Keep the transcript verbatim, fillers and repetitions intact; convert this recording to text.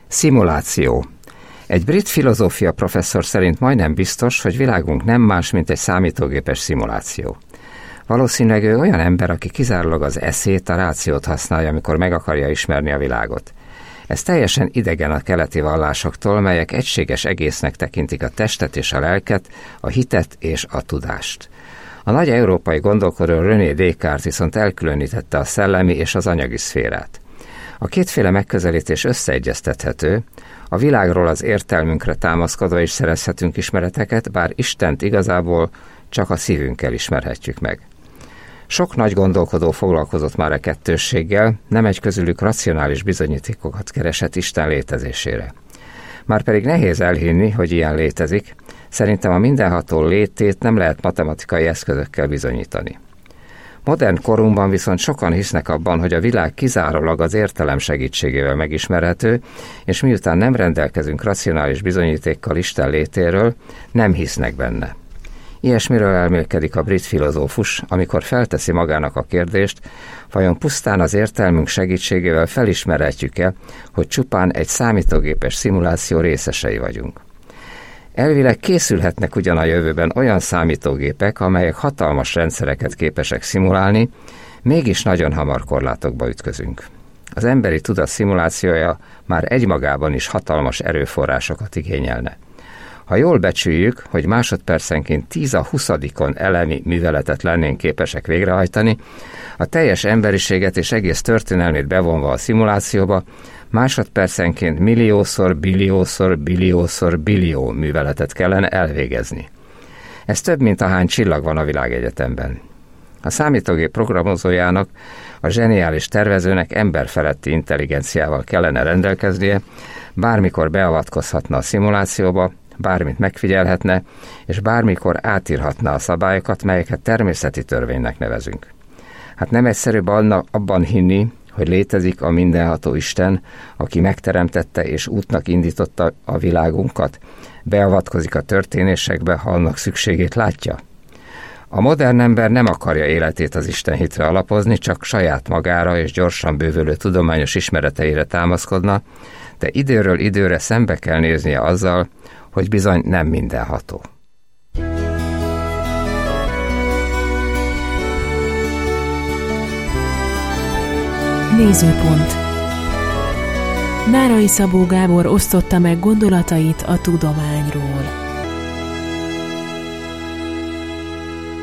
Szimuláció. Egy brit filozófia professzor szerint majdnem biztos, hogy világunk nem más, mint egy számítógépes szimuláció. Valószínűleg ő olyan ember, aki kizárólag az eszét, a rációt használja, amikor meg akarja ismerni a világot. Ez teljesen idegen a keleti vallásoktól, melyek egységes egésznek tekintik a testet és a lelket, a hitet és a tudást. A nagy európai gondolkodó René Descartes viszont elkülönítette a szellemi és az anyagi szférát. A kétféle megközelítés összeegyeztethető, a világról az értelmünkre támaszkodva is szerezhetünk ismereteket, bár Istent igazából csak a szívünkkel ismerhetjük meg. Sok nagy gondolkodó foglalkozott már a kettősséggel, nem egy közülük racionális bizonyítékokat keresett Isten létezésére. Márpedig nehéz elhinni, hogy ilyen létezik, szerintem a mindenható létét nem lehet matematikai eszközökkel bizonyítani. Modern korunkban viszont sokan hisznek abban, hogy a világ kizárólag az értelem segítségével megismerhető, és miután nem rendelkezünk racionális bizonyítékkal Isten létéről, nem hisznek benne. Ilyesmiről elmélkedik a brit filozófus, amikor felteszi magának a kérdést, vajon pusztán az értelmünk segítségével felismerhetjük-e, hogy csupán egy számítógépes szimuláció részesei vagyunk. Elvileg készülhetnek ugyan a jövőben olyan számítógépek, amelyek hatalmas rendszereket képesek szimulálni, mégis nagyon hamar korlátokba ütközünk. Az emberi tudat szimulációja már egymagában is hatalmas erőforrásokat igényelne. Ha jól becsüljük, hogy másodpercenként tíz a huszadikon elemi műveletet lennénk képesek végrehajtani, a teljes emberiséget és egész történelmét bevonva a szimulációba, másodpercenként milliószor, billiószor, billiószor, billió műveletet kellene elvégezni. Ez több, mint ahány csillag van a világegyetemben. A számítógép programozójának, a zseniális tervezőnek emberfeletti intelligenciával kellene rendelkeznie, bármikor beavatkozhatna a szimulációba, bármit megfigyelhetne, és bármikor átírhatna a szabályokat, melyeket természeti törvénynek nevezünk. Hát nem egyszerűbb abban hinni, hogy létezik a mindenható Isten, aki megteremtette és útnak indította a világunkat, beavatkozik a történésekbe, ha annak szükségét látja? A modern ember nem akarja életét az Isten hitre alapozni, csak saját magára és gyorsan bővülő tudományos ismereteire támaszkodna, de időről időre szembe kell néznie azzal, hogy bizony nem mindenható. Nézőpont. Nárai Szabó Gábor osztotta meg gondolatait a tudományról.